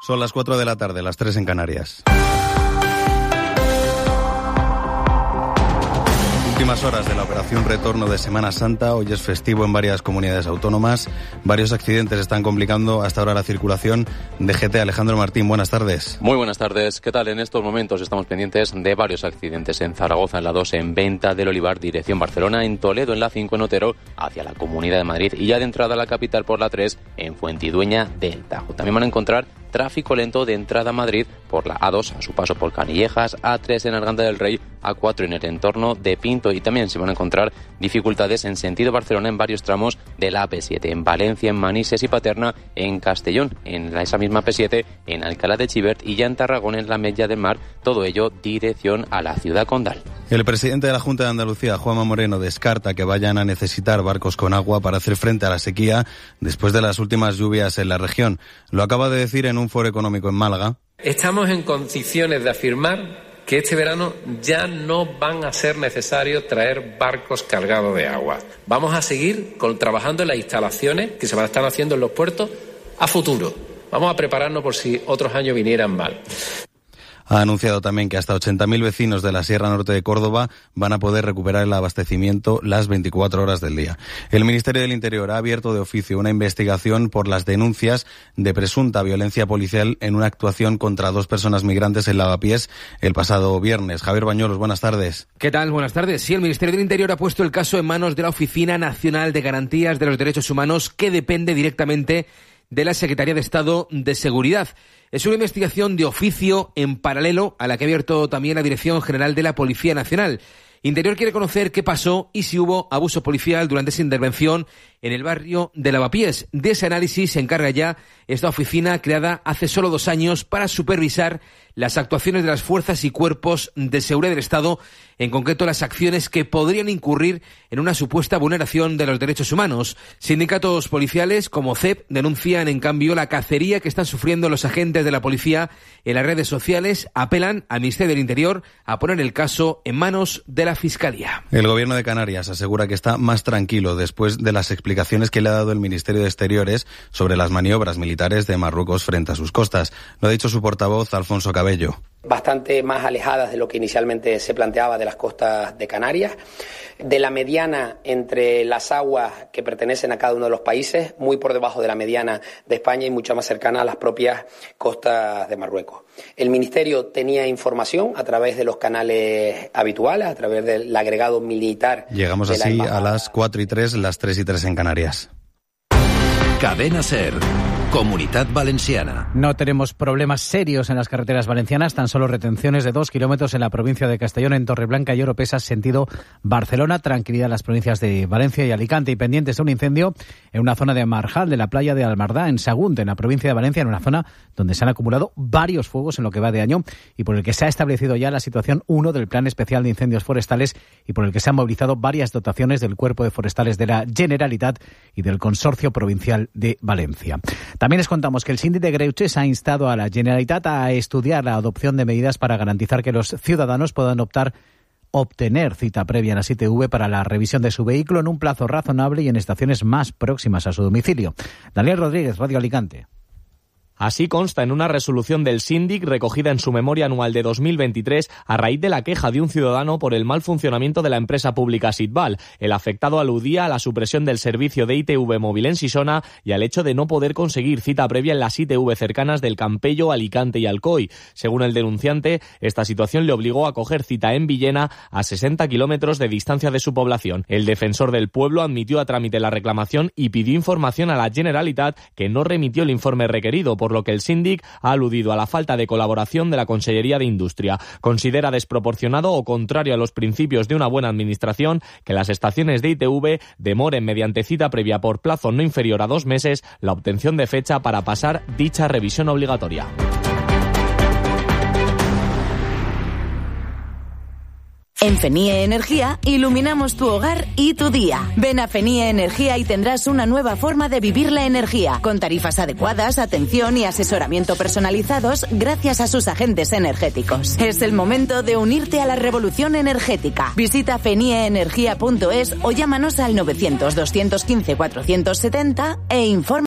Son las 4 de la tarde, las 3 en Canarias. Últimas horas de la operación retorno de Semana Santa. Hoy es festivo en varias comunidades autónomas. Varios accidentes están complicando hasta ahora la circulación. DGT, Alejandro Martín, buenas tardes. Muy buenas tardes. ¿Qué tal? En estos momentos estamos pendientes de varios accidentes en Zaragoza, en la 2, en Venta del Olivar, dirección Barcelona, en Toledo, en la 5, en Otero, hacia la Comunidad de Madrid, y ya de entrada a la capital por la 3, en Fuentidueña del Tajo. También van a encontrar tráfico lento de entrada a Madrid por la A2 a su paso por Canillejas, A3 en Arganda del Rey, A4 en el entorno de Pinto, y también se van a encontrar dificultades en sentido Barcelona en varios tramos de la AP7, en Valencia, en Manises y Paterna, en Castellón, en esa misma AP7, en Alcalá de Xivert y ya en Tarragona, en la Media del Mar, todo ello dirección a la ciudad condal. El presidente de la Junta de Andalucía, Juanma Moreno, descarta que vayan a necesitar barcos con agua para hacer frente a la sequía después de las últimas lluvias en la región. Lo acaba de decir en un foro económico en Málaga. Estamos en condiciones de afirmar que este verano ya no van a ser necesarios traer barcos cargados de agua. Vamos a seguir trabajando en las instalaciones que se van a estar haciendo en los puertos a futuro. Vamos a prepararnos por si otros años vinieran mal. Ha anunciado también que hasta 80.000 vecinos de la Sierra Norte de Córdoba van a poder recuperar el abastecimiento las 24 horas del día. El Ministerio del Interior ha abierto de oficio una investigación por las denuncias de presunta violencia policial en una actuación contra 2 personas migrantes en Lavapiés el pasado viernes. Javier Bañuelos, buenas tardes. ¿Qué tal? Buenas tardes. Sí, el Ministerio del Interior ha puesto el caso en manos de la Oficina Nacional de Garantías de los Derechos Humanos, que depende directamente de la Secretaría de Estado de Seguridad. Es una investigación de oficio en paralelo a la que ha abierto también la Dirección General de la Policía Nacional. Interior quiere conocer qué pasó y si hubo abuso policial durante esa intervención en el barrio de Lavapiés. De ese análisis se encarga ya esta oficina creada hace solo 2 años para supervisar las actuaciones de las fuerzas y cuerpos de seguridad del Estado, en concreto las acciones que podrían incurrir en una supuesta vulneración de los derechos humanos. Sindicatos policiales como CEP denuncian en cambio la cacería que están sufriendo los agentes de la policía en las redes sociales. Apelan al Ministerio del Interior a poner el caso en manos de la Fiscalía. El Gobierno de Canarias asegura que está más tranquilo después de las explicaciones que le ha dado el Ministerio de Exteriores sobre las maniobras militares de Marruecos frente a sus costas. Lo ha dicho su portavoz, Alfonso Cabello. Bastante más alejadas de lo que inicialmente se planteaba de las costas de Canarias, de la mediana entre las aguas que pertenecen a cada uno de los países, muy por debajo de la mediana de España y mucho más cercana a las propias costas de Marruecos. El Ministerio tenía información a través de los canales habituales, a través del agregado militar. Llegamos así a las 4:03, las 3:03 en Canarias. Cadena SER. Comunitat Valenciana. No tenemos problemas serios en las carreteras valencianas, tan solo retenciones de 2 kilómetros en la provincia de Castellón, en Torreblanca y Oropesa, sentido Barcelona. Tranquilidad en las provincias de Valencia y Alicante, y pendientes de un incendio en una zona de Marjal, de la playa de Almardá, en Sagunt, en la provincia de Valencia, en una zona donde se han acumulado varios fuegos en lo que va de año y por el que se ha establecido ya la situación 1 del Plan Especial de Incendios Forestales y por el que se han movilizado varias dotaciones del Cuerpo de Forestales de la Generalitat y del Consorcio Provincial de Valencia. También les contamos que el Síndic de Greuges ha instado a la Generalitat a estudiar la adopción de medidas para garantizar que los ciudadanos puedan obtener cita previa en la ITV para la revisión de su vehículo en un plazo razonable y en estaciones más próximas a su domicilio. Daniel Rodríguez, Radio Alicante. Así consta en una resolución del síndic recogida en su memoria anual de 2023 a raíz de la queja de un ciudadano por el mal funcionamiento de la empresa pública Sitbal. El afectado aludía a la supresión del servicio de ITV móvil en Sisona y al hecho de no poder conseguir cita previa en las ITV cercanas del Campello, Alicante y Alcoy. Según el denunciante, esta situación le obligó a coger cita en Villena, a 60 kilómetros de distancia de su población. El defensor del pueblo admitió a trámite la reclamación y pidió información a la Generalitat, que no remitió el informe requerido, por lo que el síndic ha aludido a la falta de colaboración de la Consellería de Industria. Considera desproporcionado o contrario a los principios de una buena administración que las estaciones de ITV demoren mediante cita previa por plazo no inferior a 2 meses la obtención de fecha para pasar dicha revisión obligatoria. En FENIE Energía iluminamos tu hogar y tu día. Ven a FENIE Energía y tendrás una nueva forma de vivir la energía, con tarifas adecuadas, atención y asesoramiento personalizados gracias a sus agentes energéticos. Es el momento de unirte a la revolución energética. Visita fenieenergia.es o llámanos al 900 215 470 e informa.